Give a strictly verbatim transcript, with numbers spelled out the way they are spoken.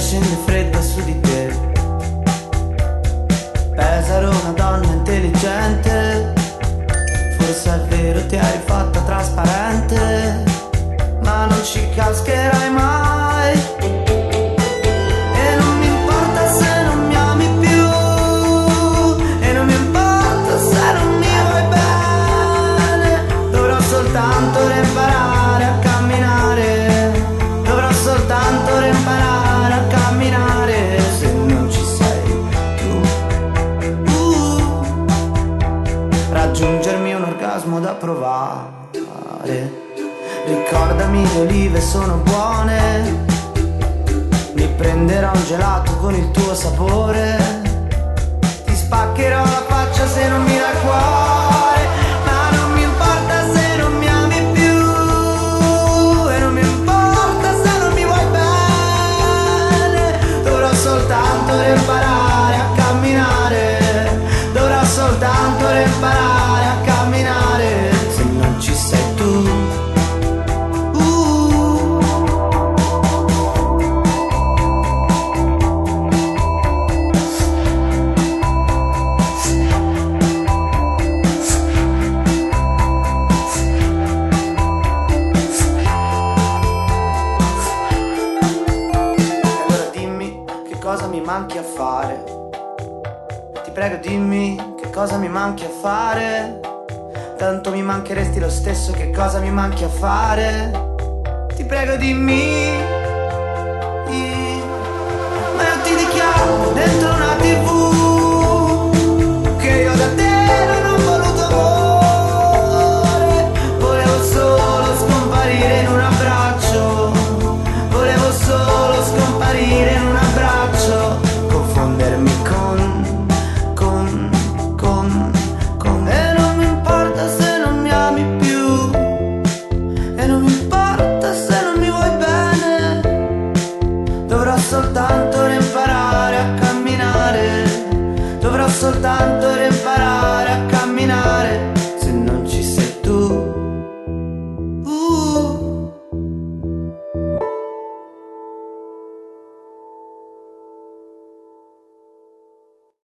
scende fredda su di te. Pesaro, una donna intelligente, forse è vero ti hai fatta trasparente, ma non ci cascherai mai. E non mi importa se non mi ami più, e non mi importa se non mi vuoi bene. Dovrò soltanto imparare a camminare, dovrò soltanto imparare a camminare. Se non ci sei tu, uh, raggiungermi un orgasmo da provare. Ricordami, le olive sono buone, mi prenderò un gelato con il tuo sapore, ti spaccherò la faccia se non mi dai cuore, ma non mi importa se non mi ami più, e non mi importa se non mi vuoi bene. Dovrò soltanto imparare a camminare, dovrò soltanto imparare a camminare. Se non ci sei tu, manchi a fare. Ti prego dimmi che cosa mi manchi a fare. Tanto mi mancheresti lo stesso, che cosa mi manchi a fare. Ti prego dimmi